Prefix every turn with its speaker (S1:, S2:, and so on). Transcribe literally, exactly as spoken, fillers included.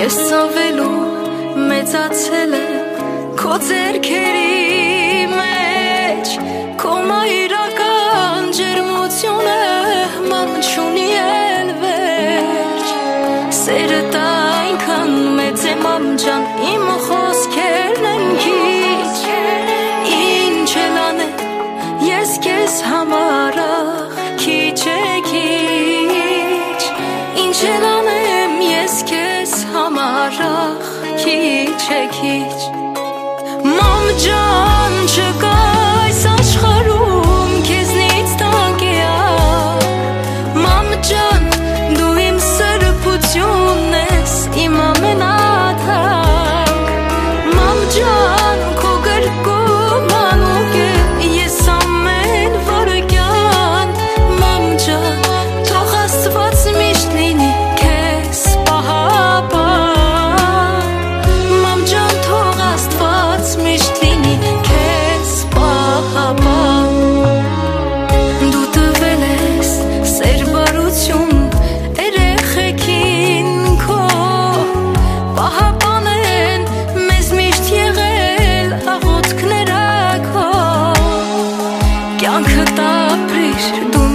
S1: Հեսավելու մեծացել է քո ձեռքերի մեջ, քո մայրական ջերմությունը ման չունի էլ վերջ, սերդ այնքան մեծ է մամ ջան, իմ խոսքերն են քիչ, ինչ էլ անեմ ես քեզ համար ախ քիչ է քիչ, ինչ էլ անեմ ես քեզ համար ախ քիչ է քիչ, մամ ջան չկա այս աշխարհում քեզնից տակեակ, մամ ջան դու իմ սրբությունն ես, իմ ամենաթանկ, մամ ջան քո գրկում անուկ է ես ամեն վարքյան, մամ ջան թող Աստված միշտ լինի քեզ պահապան, մամ ջան թող Աստված միշտ լինի քեզ պահապան, դու տվել ես սեր բարություն երեխեքին քո, պահապան են մեզ միշտ եղել աղոթքները քո, կյանքդ ապրիր դու